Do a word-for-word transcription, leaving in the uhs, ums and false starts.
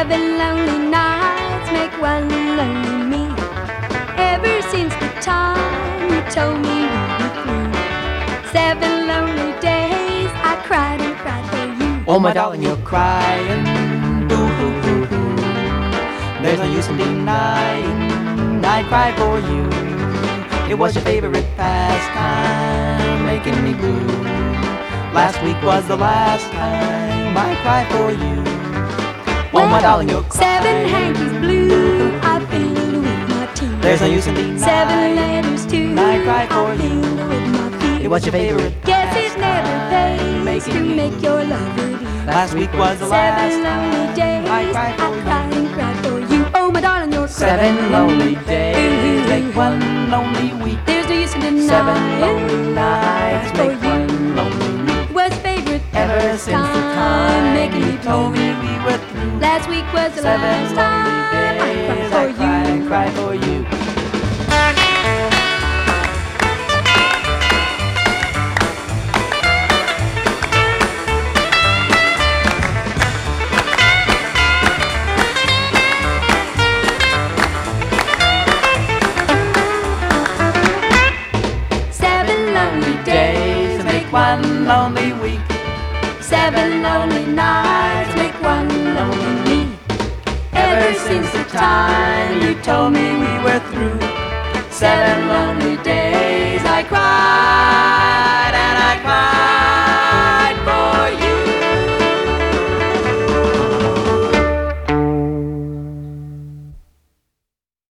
Seven lonely nights make one lonely me. Ever since the time you told me we were through. Seven lonely days I cried and cried for you. Oh, my darling, you're crying. Boo, boo, boo, boo. There's no use in denying I cried for you. It was your favorite pastime, making me blue. Last week was the last time I cried for you. Well, oh, my darling, you're crying. Seven hankies blue I filled with my tears. There's no use in denying Seven letters too I cried for I you. filled with my fears. It was your favorite Guess it never pays making to me make your love reveal. Last week was the last Seven lonely time days I cried for I you. cried and cried for you. Oh, my darling, you're Seven crying. lonely days make one lonely week. There's no use in denying Seven lonely nights for make you. one lonely week. Was favorite Ever since the time making you me told blue. me we were through. Last week was the Seven last time I lonely cried days for I you. cried and cried for you. Seven lonely days make One lonely week. Seven lonely nights make one lonely me. Ever since the time you told me we